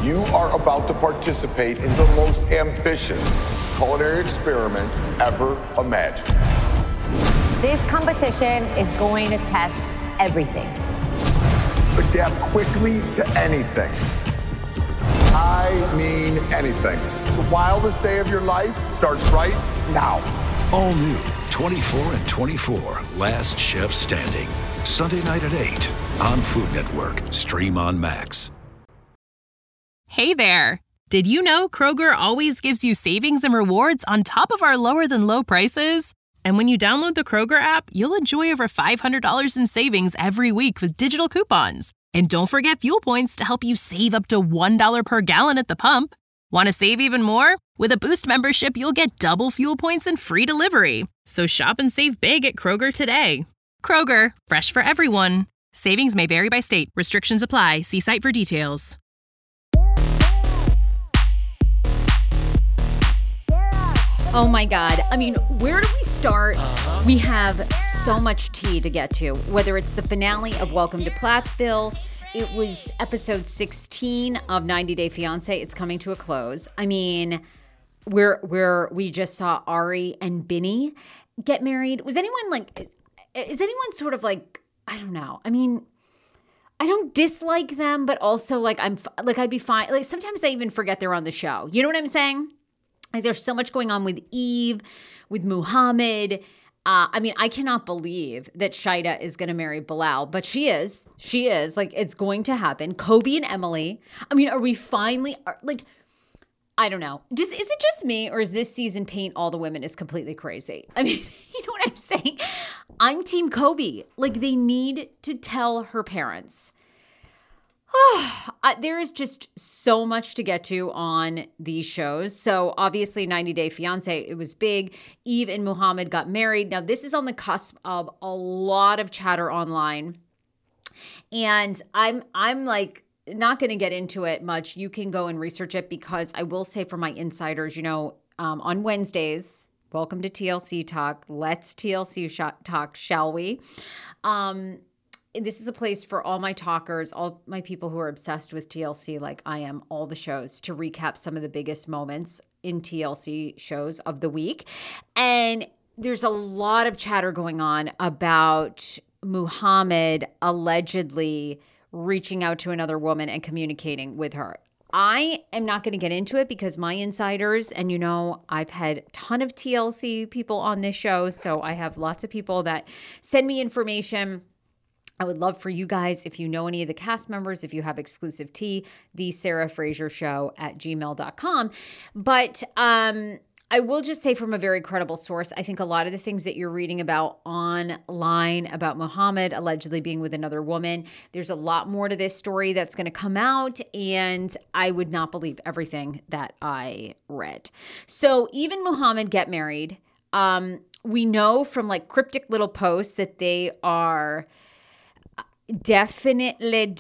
You are about to participate in the most ambitious culinary experiment ever imagined. This competition is going to test everything. Adapt quickly to anything. I mean anything. The wildest day of your life starts right now. All new 24 and 24, Last Chef Standing. Sunday night at 8 on Food Network. Stream on Max. Hey there. Did you know Kroger always gives you savings and rewards on top of our lower than low prices? And when you download the Kroger app, you'll enjoy over $500 in savings every week with digital coupons. And don't forget fuel points to help you save up to $1 per gallon at the pump. Want to save even more? With a Boost membership, you'll get double fuel points and free delivery. So shop and save big at Kroger today. Kroger, fresh for everyone. Savings may vary by state. Restrictions apply. See site for details. Oh my God. I mean, where do we start? We have so much tea to get to, whether it's the finale of Welcome to Plathville. It was episode 16 of 90 Day Fiancé. It's coming to a close. I mean, we just saw Ari and Binny get married. Is anyone sort of like, I don't know. I mean, I don't dislike them, but also I'd be fine. Like sometimes I even forget they're on the show. You know what I'm saying? Like there's so much going on with Eve, with Muhammad. I mean, I cannot believe that Shaida is going to marry Bilal, but she is. She is. Like, it's going to happen. Kobe and Emily. I mean, are we finally, I don't know. Is it just me, or is this season paint all the women is completely crazy? I mean, you know what I'm saying? I'm Team Kobe. Like, they need to tell her parents. There is just so much to get to on these shows. So obviously 90 Day Fiancé, it was big. Eve and Muhammad got married. Now this is on the cusp of a lot of chatter online. And I'm like not going to get into it much. You can go and research it because I will say for my insiders, on Wednesdays, welcome to TLC Talk. Let's TLC talk, shall we? This is a place for all my talkers, all my people who are obsessed with TLC like I am, all the shows, to recap some of the biggest moments in TLC shows of the week. And there's a lot of chatter going on about Muhammad allegedly reaching out to another woman and communicating with her. I am not going to get into it because my insiders, and I've had a ton of TLC people on this show, so I have lots of people that send me information. I would love for you guys, if you know any of the cast members, if you have exclusive tea, the Sarah Fraser Show at gmail.com. But I will just say from a very credible source, I think a lot of the things that you're reading about online about Muhammad allegedly being with another woman, there's a lot more to this story that's going to come out, and I would not believe everything that I read. So even Muhammad get married. We know from like cryptic little posts that they are definitely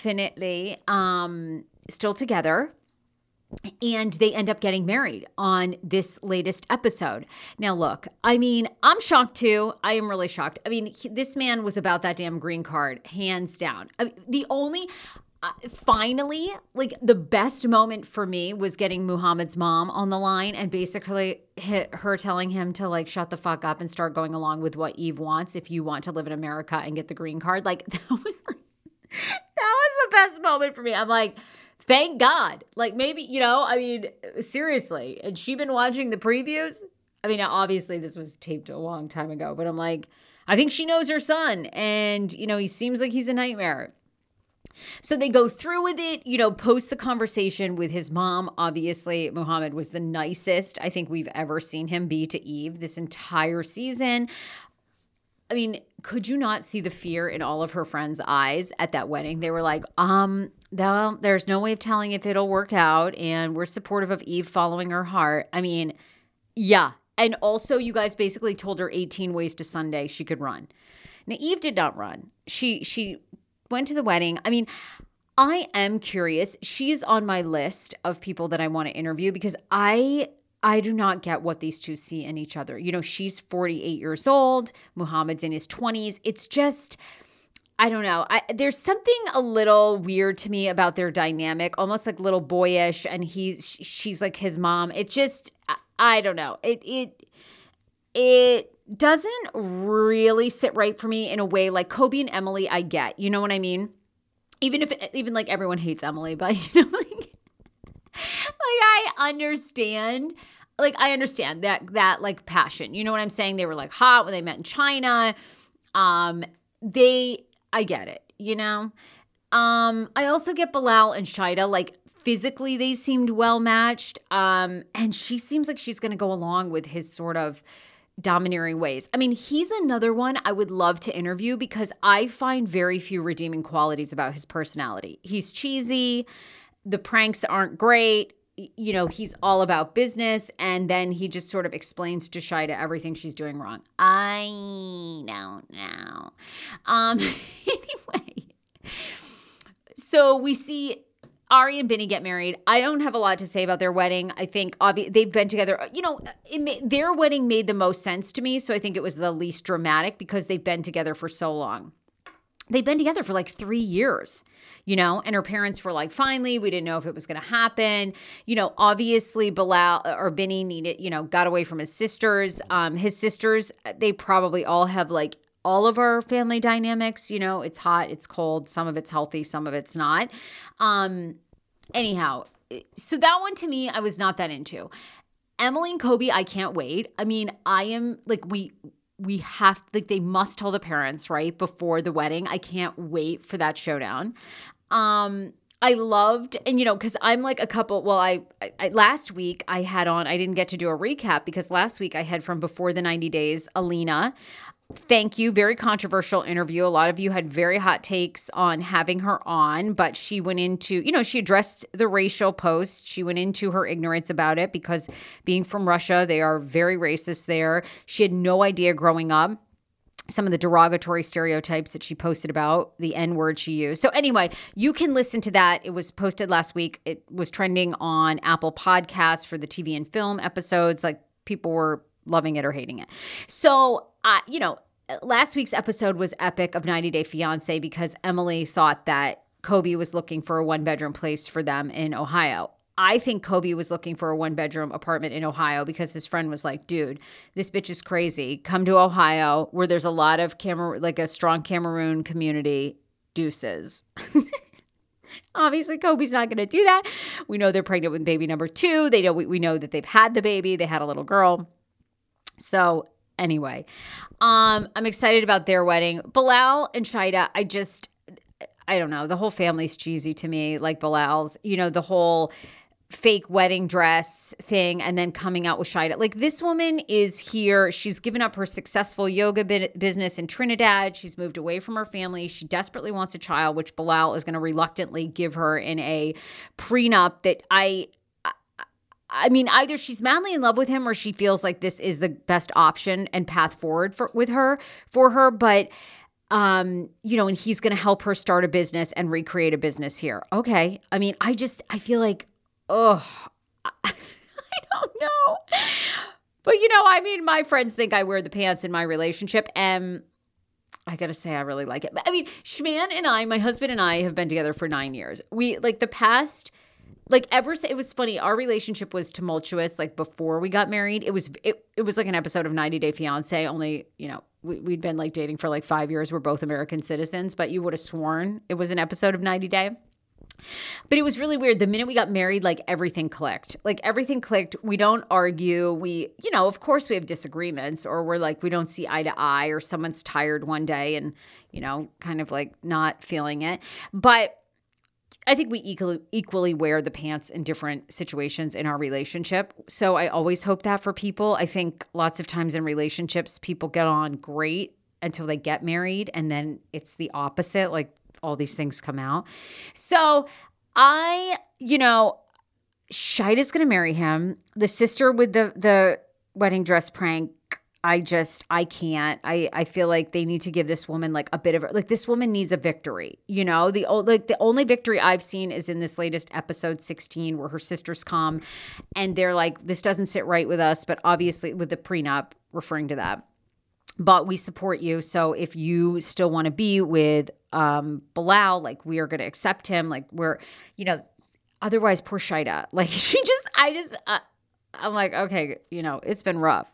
still together, and they end up getting married on this latest episode. Now look, I mean, I'm shocked too. I am really shocked. I mean, this man was about that damn green card, hands down. I mean, finally, like the best moment for me was getting Muhammad's mom on the line and basically her telling him to like shut the fuck up and start going along with what Eve wants if you want to live in America and get the green card. Like that was the best moment for me. I'm like, thank God. Like maybe, I mean, seriously. And she been watching the previews. I mean, obviously this was taped a long time ago, but I'm like, I think she knows her son, and he seems like he's a nightmare. So they go through with it, post the conversation with his mom. Obviously, Muhammad was the nicest I think we've ever seen him be to Eve this entire season. I mean, could you not see the fear in all of her friends' eyes at that wedding? They were like, there's no way of telling if it'll work out, and we're supportive of Eve following her heart. I mean, yeah. And also, you guys basically told her 18 ways to Sunday she could run. Now, Eve did not run. She went to the wedding. I mean, I am curious. She is on my list of people that I want to interview because I do not get what these two see in each other. She's 48 years old. Muhammad's in his 20s. It's just, I don't know. There's something a little weird to me about their dynamic, almost like little boyish, and she's like his mom. It just, I don't know. It doesn't really sit right for me in a way. Like Kobe and Emily, I get. You know what I mean? Even like everyone hates Emily, but like I understand. Like I understand that like passion. You know what I'm saying? They were like hot when they met in China. I get it, you know? I also get Bilal and Shaida, like physically they seemed well matched. And she seems like she's going to go along with his sort of domineering ways. I mean, he's another one I would love to interview because I find very few redeeming qualities about his personality. He's cheesy. The pranks aren't great. You know, he's all about business. And then he just sort of explains to Shaida everything she's doing wrong. I don't know. Anyway, so we see Ari and Binny get married. I don't have a lot to say about their wedding. I think they've been together. You know, their wedding made the most sense to me. So I think it was the least dramatic because they've been together for so long. They've been together for like 3 years, you know, and her parents were like, finally, we didn't know if it was going to happen. You know, obviously Bilal or Binny needed, you know, got away from his sisters. His sisters, they probably all have like all of our family dynamics, you know, it's hot, it's cold, some of it's healthy, some of it's not. Anyhow, so that one to me, I was not that into. Emily and Kobe, I can't wait. I mean, I am like, we have, like, they must tell the parents, right, before the wedding. I can't wait for that showdown. I loved, and you know, because I'm like a couple, well, I last week I had on, I didn't get to do a recap because last week I had from Before the 90 Days, Alina. Thank you. Very controversial interview. A lot of you had very hot takes on having her on, but she went into, you know, she addressed the racial post. She went into her ignorance about it because being from Russia, they are very racist there. She had no idea growing up some of the derogatory stereotypes that she posted about, the N-word she used. So anyway, you can listen to that. It was posted last week. It was trending on Apple Podcasts for the TV and film episodes. Like people were loving it or hating it. So, you know, last week's episode was epic of 90 Day Fiancé because Emily thought that Kobe was looking for a one-bedroom place for them in Ohio. I think Kobe was looking for a one-bedroom apartment in Ohio because his friend was like, dude, this bitch is crazy. Come to Ohio where there's a lot of like a strong Cameroon community. Deuces. Obviously, Kobe's not going to do that. We know they're pregnant with baby number 2. We know that they've had the baby. They had a little girl. So anyway, I'm excited about their wedding. Bilal and Shaida, I don't know. The whole family's cheesy to me, like Bilal's, you know, the whole fake wedding dress thing and then coming out with Shaida. Like this woman is here. She's given up her successful yoga business in Trinidad. She's moved away from her family. She desperately wants a child, which Bilal is going to reluctantly give her in a prenup that I mean, either she's madly in love with him or she feels like this is the best option and path forward for her. But, you know, and he's going to help her start a business and recreate a business here. Okay. I mean, I feel like, I don't know. But, you know, I mean, my friends think I wear the pants in my relationship and I got to say, I really like it. I mean, Schman and my husband and I have been together for 9 years. We like the past it was funny. Our relationship was tumultuous. Like before we got married, it was like an episode of 90 Day Fiancé. Only, you know, we'd been like dating for like 5 years. We're both American citizens, but you would have sworn it was an episode of 90 Day. But it was really weird. The minute we got married, like everything clicked. Like everything clicked. We don't argue. We, you know, of course we have disagreements or we're like, we don't see eye to eye or someone's tired one day and, you know, kind of like not feeling it. But I think we equally wear the pants in different situations in our relationship. So I always hope that for people. I think lots of times in relationships, people get on great until they get married. And then it's the opposite. Like all these things come out. So you know, Shaida's going to marry him. The sister with the wedding dress prank, I can't. I feel like they need to give this woman like a bit of like this woman needs a victory. You know, the only victory I've seen is in this latest episode 16 where her sisters come and they're like, this doesn't sit right with us, but obviously with the prenup referring to that. But we support you. So if you still want to be with Bilal, like, we are going to accept him. Like, we're, otherwise poor Shida. Like, I'm like, okay, it's been rough.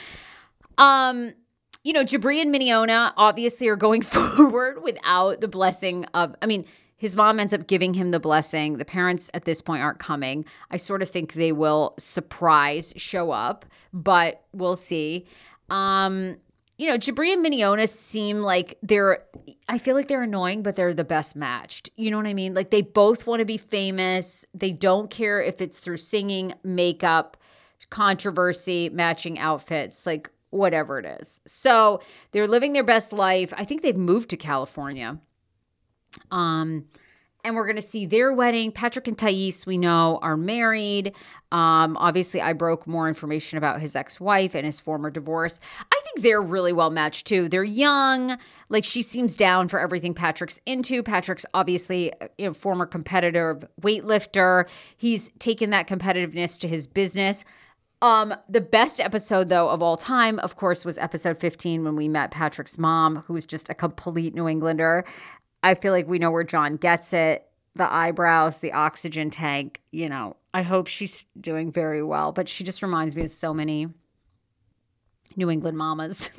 Jibri and Mignogna obviously are going forward without the blessing of, his mom ends up giving him the blessing. The parents at this point aren't coming. I sort of think they will show up, but we'll see. Jibri and Mignogna seem like I feel like they're annoying, but they're the best matched. You know what I mean? Like, they both want to be famous. They don't care if it's through singing, makeup, controversy, matching outfits, like whatever it is. So they're living their best life. I think they've moved to California. And we're going to see their wedding. Patrick and Thais, we know, are married. Obviously, I broke more information about his ex-wife and his former divorce. I think they're really well matched, too. They're young. Like, she seems down for everything Patrick's into. Patrick's obviously a former competitive weightlifter. He's taken that competitiveness to his business. The best episode, though, of all time, of course, was episode 15 when we met Patrick's mom, who was just a complete New Englander. I feel like we know where John gets it. The eyebrows, the oxygen tank, I hope she's doing very well. But she just reminds me of so many New England mamas.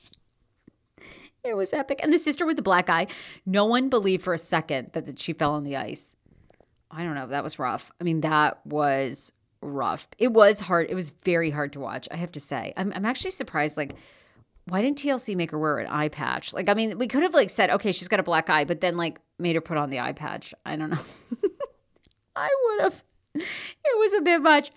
It was epic. And the sister with the black eye, no one believed for a second that she fell on the ice. I don't know. That was rough. That was rough. It was hard. It was very hard to watch, I have to say. I'm actually surprised, like, why didn't TLC make her wear an eye patch? Like, we could have, like, said, okay, she's got a black eye, but then, like, made her put on the eye patch. I don't know. I would have. It was a bit much.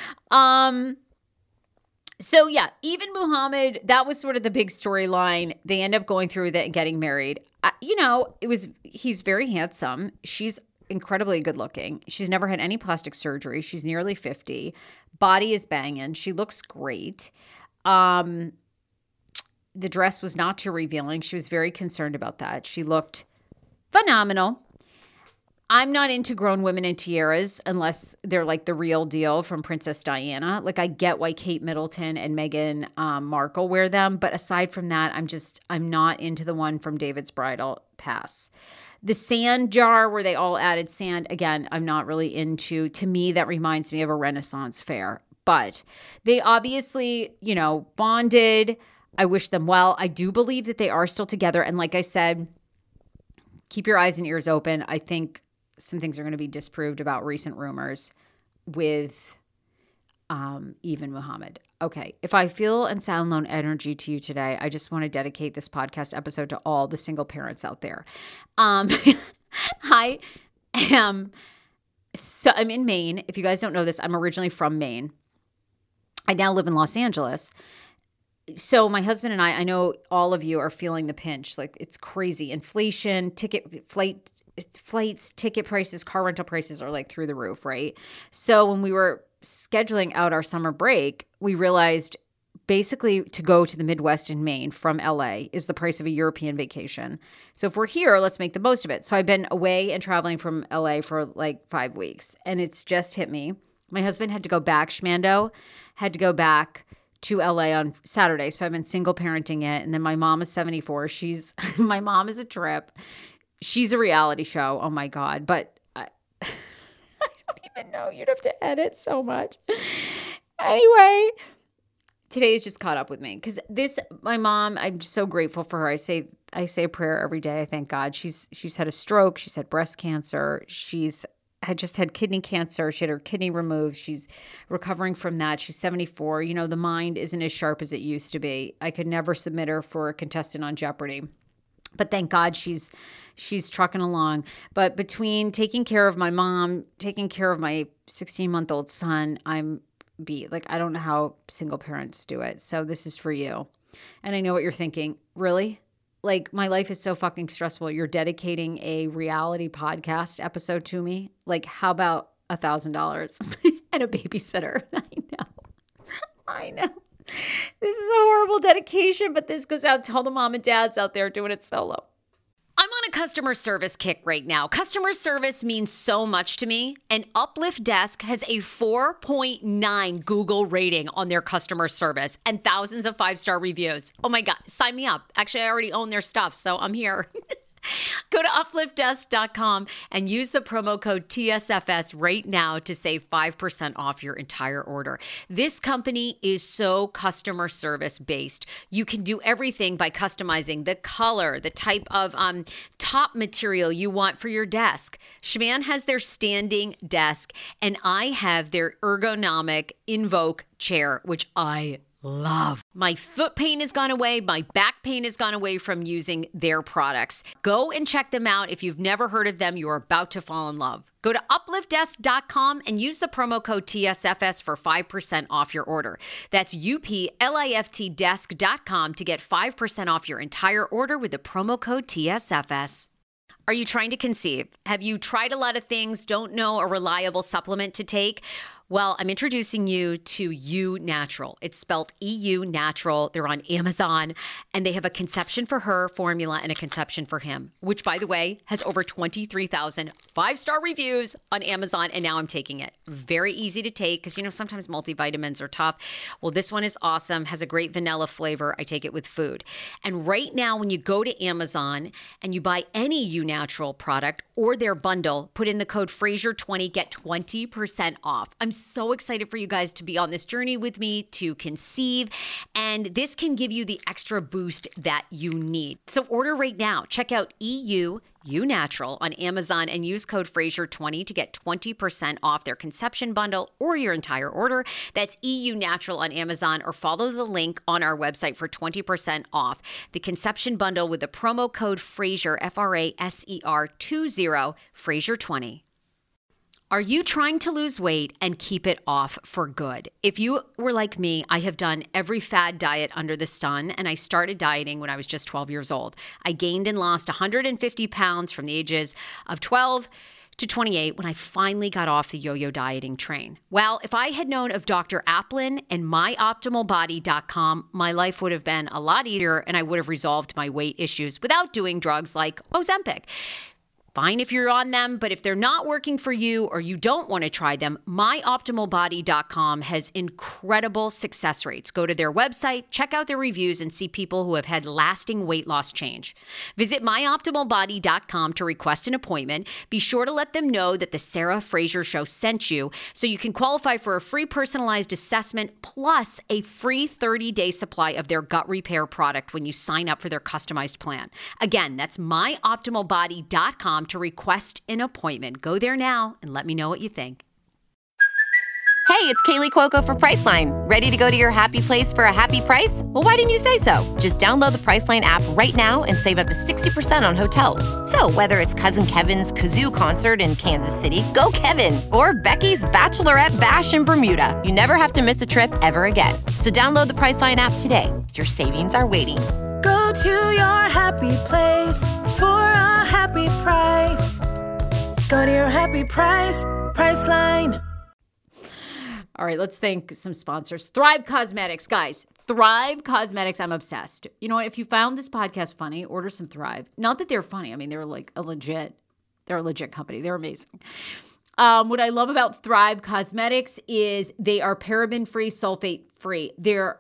So, yeah, even Muhammad, that was sort of the big storyline. They end up going through with it and getting married. He's very handsome. She's incredibly good looking. She's never had any plastic surgery. She's nearly 50. Body is banging. She looks great. The dress was not too revealing. She was very concerned about that. She looked phenomenal. I'm not into grown women in tiaras unless they're like the real deal from Princess Diana. Like, I get why Kate Middleton and Meghan Markle wear them. But aside from that, I'm not into the one from David's Bridal Pass. The sand jar where they all added sand, again, I'm not really into. To me, that reminds me of a Renaissance fair. But they obviously, bonded. I wish them well. I do believe that they are still together. And like I said, keep your eyes and ears open. I think some things are going to be disproved about recent rumors with even Muhammad. Okay, if I feel and sound low energy to you today, I just want to dedicate this podcast episode to all the single parents out there. I'm in Maine. If you guys don't know this, I'm originally from Maine. I now live in Los Angeles. So my husband and I know all of you are feeling the pinch. Like, it's crazy. Inflation, flights, ticket prices, car rental prices are like through the roof, right? So when we were scheduling out our summer break, we realized basically to go to the Midwest in Maine from LA is the price of a European vacation. So if we're here, let's make the most of it. So I've been away and traveling from LA for like 5 weeks, and it's just hit me. My husband had to go back, Schmando had to go back to LA on Saturday. So I've been single parenting it. And then my mom is 74. My mom is a trip. She's a reality show. Oh my God. But I don't even know. You'd have to edit so much. Anyway, today's just caught up with me because my mom, I'm just so grateful for her. I say a prayer every day. I thank God. She's had a stroke. She's had breast cancer. She's had just had kidney cancer. She had her kidney removed. She's recovering from that. She's 74. The mind isn't as sharp as it used to be. I could never submit her for a contestant on Jeopardy. But thank God she's trucking along. But between taking care of my mom, taking care of my 16-month-old son, I'm beat. Like, I don't know how single parents do it. So this is for you. And I know what you're thinking. Really? Like, my life is so fucking stressful. You're dedicating a reality podcast episode to me? Like, how about $1,000 and a babysitter? I know. This is a horrible dedication, but this goes out to all the mom and dads out there doing it solo. I'm on a customer service kick right now. Customer service means so much to me, and Uplift Desk has a 4.9 Google rating on their customer service and thousands of 5-star reviews. Oh my God, sign me up. Actually, I already own their stuff, so I'm here. Go to upliftdesk.com and use the promo code TSFS right now to save 5% off your entire order. This company is so customer service based. You can do everything by customizing the color, the type of top material you want for your desk. Schman has their standing desk, and I have their ergonomic Invoke chair, which I love. My foot pain has gone away. My back pain has gone away from using their products. Go and check them out. If you've never heard of them, you're about to fall in love. Go to upliftdesk.com and use the promo code TSFS for 5% off your order. That's upliftdesk.com to get 5% off your entire order with the promo code TSFS. Are you trying to conceive? Have you tried a lot of things, don't know a reliable supplement to take? Well, I'm introducing you to EU Natural. It's spelled EU Natural. They're on Amazon, and they have a Conception for Her formula and a Conception for Him, which, by the way, has over 23,000 five-star reviews on Amazon, and now I'm taking it. Very easy to take because, sometimes multivitamins are tough. Well, this one is awesome, has a great vanilla flavor. I take it with food. And right now, when you go to Amazon and you buy any EU Natural product or their bundle, put in the code Fraser20, get 20% off. I'm so excited for you guys to be on this journey with me to conceive, and this can give you the extra boost that you need. So order right now. Check out EU Natural on Amazon and use code Fraser20 to get 20% off their Conception bundle or your entire order. That's EU Natural on Amazon, or follow the link on our website for 20% off the Conception bundle with the promo code Fraser, FRASER20, Fraser20. Are you trying to lose weight and keep it off for good? If you were like me, I have done every fad diet under the sun, and I started dieting when I was just 12 years old. I gained and lost 150 pounds from the ages of 12 to 28 when I finally got off the yo-yo dieting train. Well, if I had known of Dr. Aplin and myoptimalbody.com, my life would have been a lot easier, and I would have resolved my weight issues without doing drugs like Ozempic. Fine if you're on them, but if they're not working for you or you don't want to try them, myoptimalbody.com has incredible success rates. Go to their website, check out their reviews, and see people who have had lasting weight loss change. Visit myoptimalbody.com to request an appointment. Be sure to let them know that the Sarah Fraser Show sent you so you can qualify for a free personalized assessment plus a free 30-day supply of their gut repair product when you sign up for their customized plan. Again, that's myoptimalbody.com to request an appointment. Go there now and let me know what you think. Hey, it's Kaylee Cuoco for Priceline. Ready to go to your happy place for a happy price? Well, why didn't you say so? Just download the Priceline app right now and save up to 60% on hotels. So whether it's Cousin Kevin's Kazoo Concert in Kansas City, go Kevin, or Becky's Bachelorette Bash in Bermuda, you never have to miss a trip ever again. So download the Priceline app today. Your savings are waiting. Go to your happy place for a happy price. Go to your happy price, Priceline. All right, let's thank some sponsors. Thrive Cosmetics, guys. Thrive Cosmetics, I'm obsessed. You know what? If you found this podcast funny, order some Thrive. Not that they're funny. I mean, they're like a legit company. They're amazing. What I love about Thrive Cosmetics is they are paraben-free, sulfate-free. Their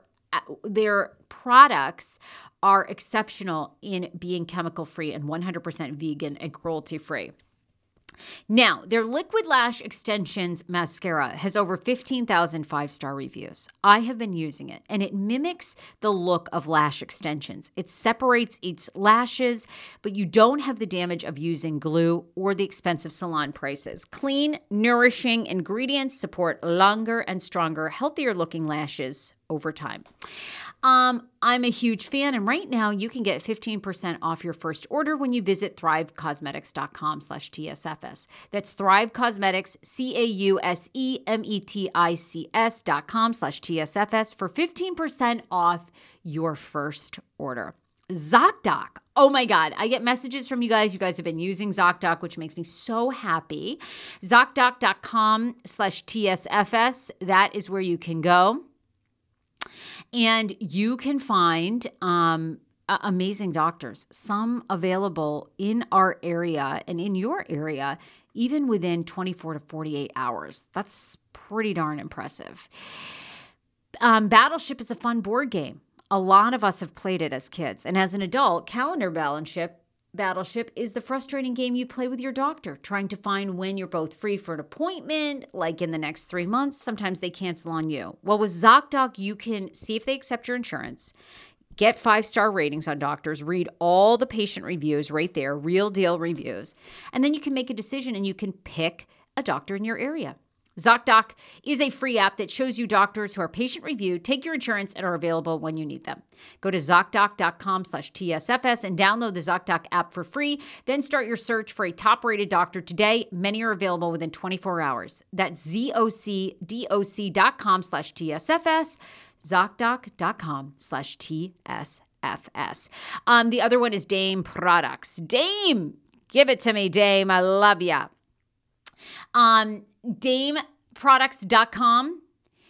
products are exceptional in being chemical-free and 100% vegan and cruelty-free. Now, their Liquid Lash Extensions mascara has over 15,000 five-star reviews. I have been using it, and it mimics the look of lash extensions. It separates its lashes, but you don't have the damage of using glue or the expensive salon prices. Clean, nourishing ingredients support longer and stronger, healthier-looking lashes over time. I'm a huge fan, and right now you can get 15% off your first order when you visit thrivecosmetics.com/TSFS. That's Thrive Cosmetics, CAUSEMETICS.com/TSFS for 15% off your first order. ZocDoc. Oh my God. I get messages from you guys. You guys have been using ZocDoc, which makes me so happy. ZocDoc.com/TSFS. That is where you can go. And you can find amazing doctors, some available in our area and in your area, even within 24 to 48 hours. That's pretty darn impressive. Battleship is a fun board game. A lot of us have played it as kids. And as an adult, Calendar Battleship Battleship is the frustrating game you play with your doctor, trying to find when you're both free for an appointment, like in the next 3 months. Sometimes they cancel on you. Well, with ZocDoc, you can see if they accept your insurance, get 5-star ratings on doctors, read all the patient reviews right there, real deal reviews, and then you can make a decision and you can pick a doctor in your area. ZocDoc is a free app that shows you doctors who are patient-reviewed, take your insurance, and are available when you need them. Go to ZocDoc.com/TSFS and download the ZocDoc app for free. Then start your search for a top-rated doctor today. Many are available within 24 hours. That's ZocDoc.com/TSFS, ZocDoc.com/TSFS. The other one is Dame Products. Dame, give it to me, Dame. I love ya. DameProducts.com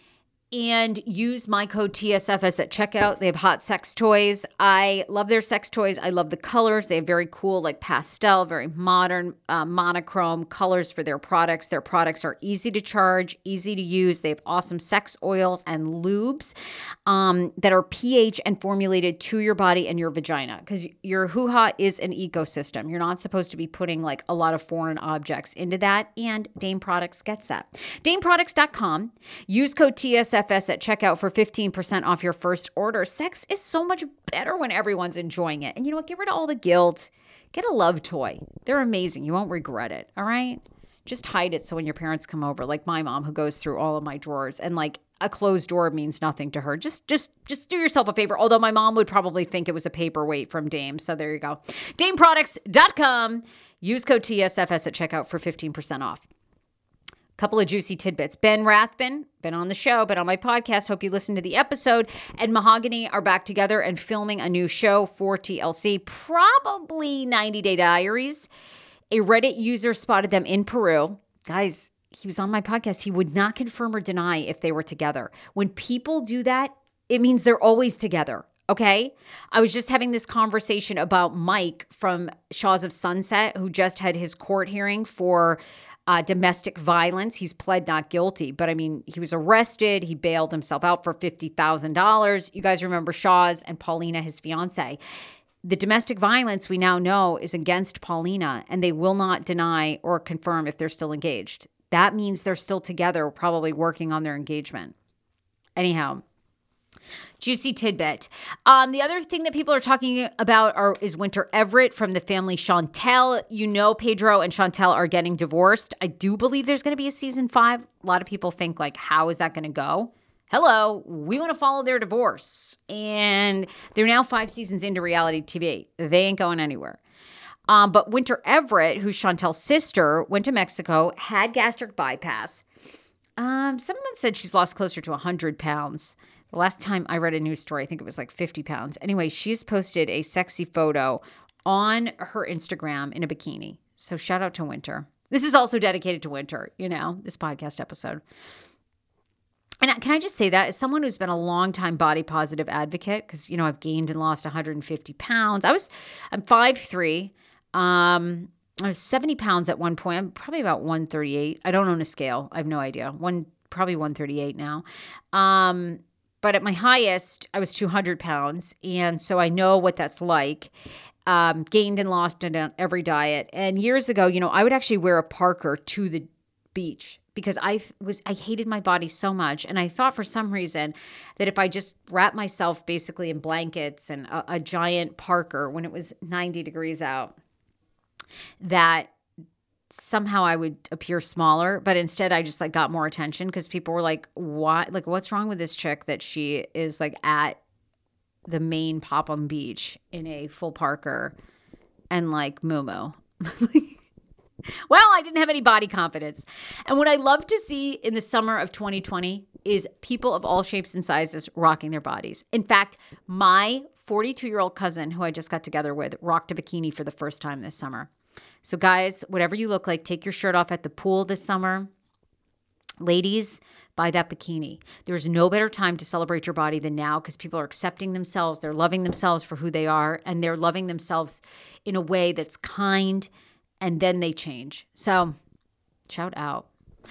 and use my code TSFS at checkout. They have hot sex toys. I love their sex toys. I love the colors. They have very cool, like pastel, very modern, monochrome colors for their products. Their products are easy to charge, easy to use. They have awesome sex oils and lubes that are pH and formulated to your body and your vagina, because your hoo-ha is an ecosystem. You're not supposed to be putting like a lot of foreign objects into that, and Dame Products gets that. DameProducts.com. Use code TSFS at checkout for 15% off your first order. Sex is so much better when everyone's enjoying it. And you know what? Get rid of all the guilt. Get a love toy. They're amazing. You won't regret it. All right? Just hide it so when your parents come over, like my mom who goes through all of my drawers, and like a closed door means nothing to her. Just do yourself a favor. Although my mom would probably think it was a paperweight from Dame. So there you go. DameProducts.com. Use code TSFS at checkout for 15% off. Couple of juicy tidbits. Ben Rathbun, been on the show, been on my podcast. Hope you listened to the episode. And Mahogany are back together and filming a new show for TLC, probably 90 Day Diaries. A Reddit user spotted them in Peru. Guys, he was on my podcast. He would not confirm or deny if they were together. When people do that, it means they're always together. Okay? I was just having this conversation about Mike from Shaws of Sunset, who just had his court hearing for domestic violence. He's pled not guilty, but I mean, he was arrested. He bailed himself out for $50,000. You guys remember Shaws and Paulina, his fiance. The domestic violence we now know is against Paulina, and they will not deny or confirm if they're still engaged. That means they're still together, probably working on their engagement. Anyhow, juicy tidbit. The other thing that people are talking about is Winter Everett from the family Chantel. You know, Pedro and Chantel are getting divorced. I do believe there's going to be a season 5. A lot of people think like, how is that going to go? Hello, we want to follow their divorce. And they're now 5 seasons into reality TV. They ain't going anywhere. But Winter Everett, who's Chantel's sister, went to Mexico, had gastric bypass. Someone said she's lost closer to 100 pounds. The last time I read a news story, I think it was like 50 pounds. Anyway, she's posted a sexy photo on her Instagram in a bikini. So shout out to Winter. This is also dedicated to Winter, you know, this podcast episode. And can I just say that as someone who's been a long-time body positive advocate, because, you know, I've gained and lost 150 pounds. I'm 5'3". I was 70 pounds at one point. I'm probably about 138. I don't own a scale. I have no idea. Probably 138 now. But at my highest, I was 200 pounds. And so I know what that's like. Gained and lost on every diet. And years ago, you know, I would actually wear a Parker to the beach because I hated my body so much. And I thought for some reason that if I just wrapped myself basically in blankets and a giant Parker when it was 90 degrees out, that somehow I would appear smaller. But instead I just like got more attention because people were like, what? Like, what's wrong with this chick that she is like at the main Popham Beach in a full Parker and like moo-moo? Well, I didn't have any body confidence. And what I love to see in the summer of 2020 is people of all shapes and sizes rocking their bodies. In fact, my 42-year-old cousin, who I just got together with, rocked a bikini for the first time this summer. So guys, whatever you look like, take your shirt off at the pool this summer. Ladies, buy that bikini. There's no better time to celebrate your body than now because people are accepting themselves. They're loving themselves for who they are, and they're loving themselves in a way that's kind, and then they change. So shout out.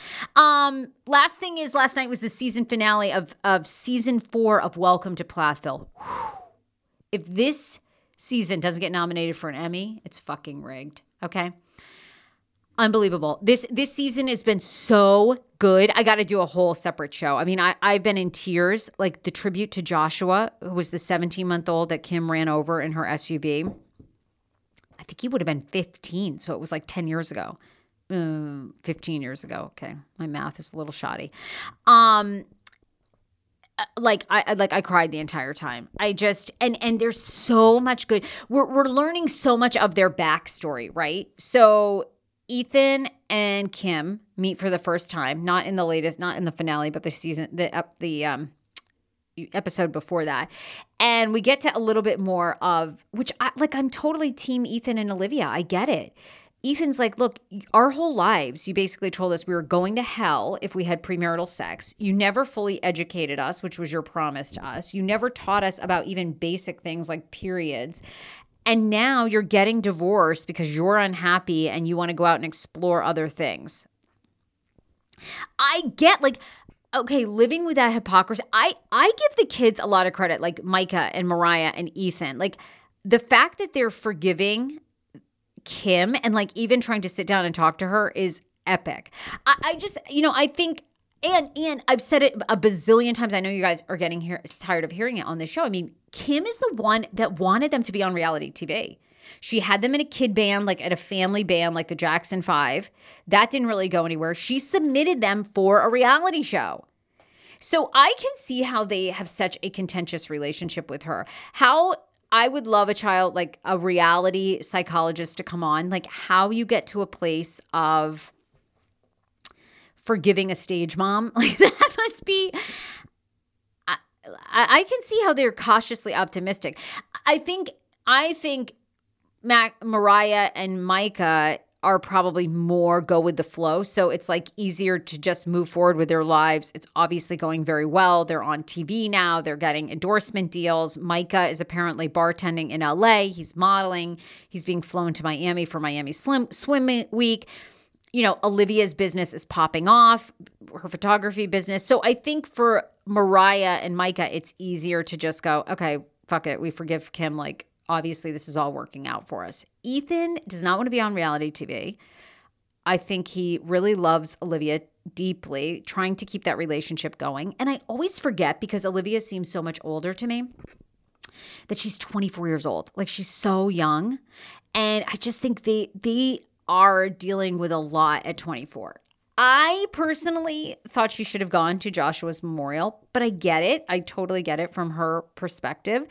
Last thing is, last night was the season finale of season 4 of Welcome to Plathville. If this season doesn't get nominated for an Emmy, it's fucking rigged. Okay. Unbelievable. This season has been so good. I got to do a whole separate show. I mean, I've been in tears, like the tribute to Joshua, who was the 17-month-old that Kim ran over in her SUV. I think he would have been 15. So it was like 10 years ago. 15 years ago. Okay. My math is a little shoddy. I cried the entire time. And there's so much good. We're learning so much of their backstory, right? So Ethan and Kim meet for the first time, not in the finale, but the episode before that. And we get to a little bit more of, which I'm totally team Ethan and Olivia. I get it. Ethan's like, look, our whole lives, you basically told us we were going to hell if we had premarital sex. You never fully educated us, which was your promise to us. You never taught us about even basic things like periods. And now you're getting divorced because you're unhappy and you want to go out and explore other things. I get okay, living with that hypocrisy. I give the kids a lot of credit, like Micah and Mariah and Ethan. Like the fact that they're forgiving Kim and like even trying to sit down and talk to her is epic. I just, I think, and I've said it a bazillion times. I know you guys are getting tired of hearing it on this show. I mean, Kim is the one that wanted them to be on reality TV. She had them in a kid band, like at a family band, like the Jackson 5. That didn't really go anywhere. She submitted them for a reality show. So I can see how they have such a contentious relationship with her. How I would love a child, like a reality psychologist to come on, like how you get to a place of forgiving a stage mom. Like that must be, I can see how they're cautiously optimistic. I think Mariah and Micah are probably more go with the flow. So it's like easier to just move forward with their lives. It's obviously going very well. They're on TV now. They're getting endorsement deals. Micah is apparently bartending in LA. He's modeling. He's being flown to Miami for Miami Swim Week. Olivia's business is popping off, her photography business. So I think for Mariah and Micah, it's easier to just go, okay, fuck it. We forgive Kim. Like, obviously, this is all working out for us. Ethan does not want to be on reality TV. I think he really loves Olivia deeply, trying to keep that relationship going. And I always forget, because Olivia seems so much older to me, that she's 24 years old. Like, she's so young. And I just think they are dealing with a lot at 24. I personally thought she should have gone to Joshua's memorial, but I get it. I totally get it from her perspective.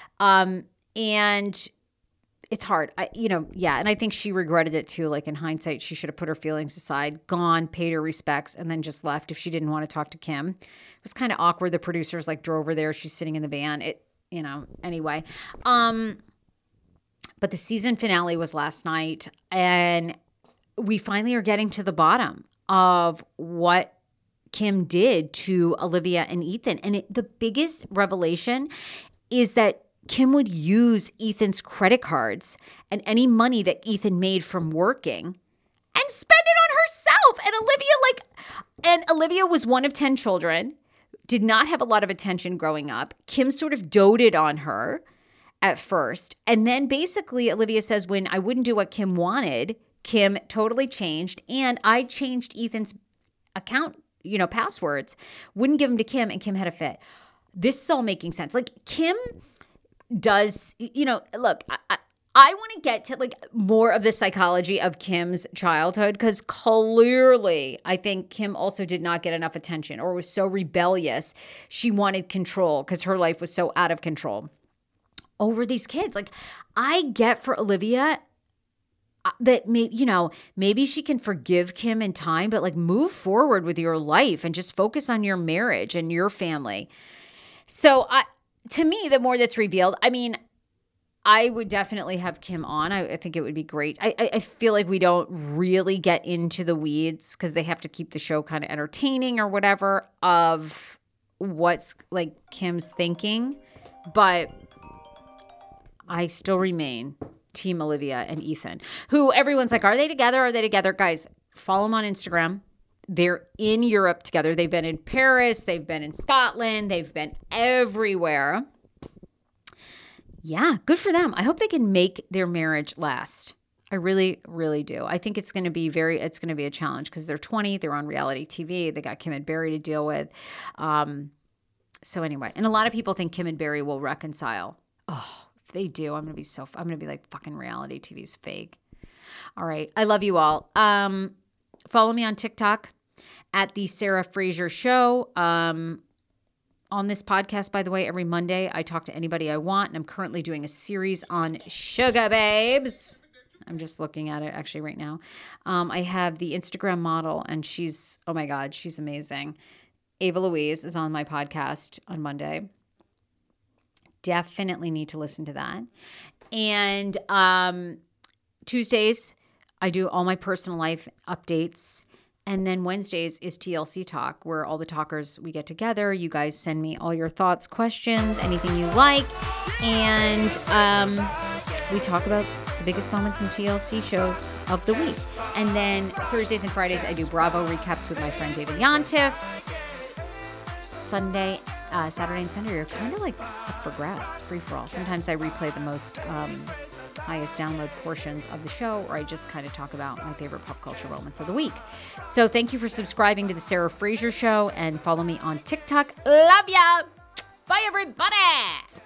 And it's hard. And I think she regretted it too. Like in hindsight, she should have put her feelings aside, gone, paid her respects, and then just left if she didn't want to talk to Kim. It was kind of awkward. The producers drove her there. She's sitting in the van. Anyway. But the season finale was last night, and we finally are getting to the bottom of what Kim did to Olivia and Ethan. And the biggest revelation is that Kim would use Ethan's credit cards and any money that Ethan made from working and spend it on herself. And Olivia was one of 10 children, did not have a lot of attention growing up. Kim sort of doted on her at first. And then basically Olivia says, when I wouldn't do what Kim wanted, Kim totally changed. And I changed Ethan's account, passwords, wouldn't give them to Kim, and Kim had a fit. This is all making sense. Like Kim does, look, I want to get to more of the psychology of Kim's childhood, because clearly I think Kim also did not get enough attention, or was so rebellious. She wanted control because her life was so out of control over these kids. I get for Olivia that maybe she can forgive Kim in time, but move forward with your life and just focus on your marriage and your family. So to me, the more that's revealed, I would definitely have Kim on. I think it would be great. I feel like we don't really get into the weeds because they have to keep the show kind of entertaining or whatever of what's Kim's thinking. But I still remain Team Olivia and Ethan, who everyone's like, are they together? Are they together? Guys, follow them on Instagram. They're in Europe together. They've been in Paris. They've been in Scotland. They've been everywhere. yeah, good for them. I hope they can make their marriage last. I really, really do. I think it's going to be a challenge because they're 20, they're on reality TV, they got Kim and Barry to deal with. So anyway, and a lot of people think Kim and Barry will reconcile. Oh, if they do, I'm going to be like, fucking reality TV's fake. All right. I love you all. Follow me on TikTok at the Sarah Fraser Show. On this podcast, by the way, every Monday, I talk to anybody I want, and I'm currently doing a series on Sugar Babes. I'm just looking at it actually right now. I have the Instagram model, and she's, oh my God, she's amazing. Ava Louise is on my podcast on Monday. Definitely need to listen to that. And Tuesdays, I do all my personal life updates. And then Wednesdays is TLC Talk, where all the talkers, we get together. You guys send me all your thoughts, questions, anything you like. And we talk about the biggest moments in TLC shows of the week. And then Thursdays and Fridays, I do Bravo recaps with my friend David Yontif. Saturday and Sunday are kind of like up for grabs, free for all. Sometimes I replay the most highest download portions of the show, or I just kind of talk about my favorite pop culture moments of the week. So thank you for subscribing to the Sarah Fraser Show, and follow me on TikTok. Love ya. Bye, everybody.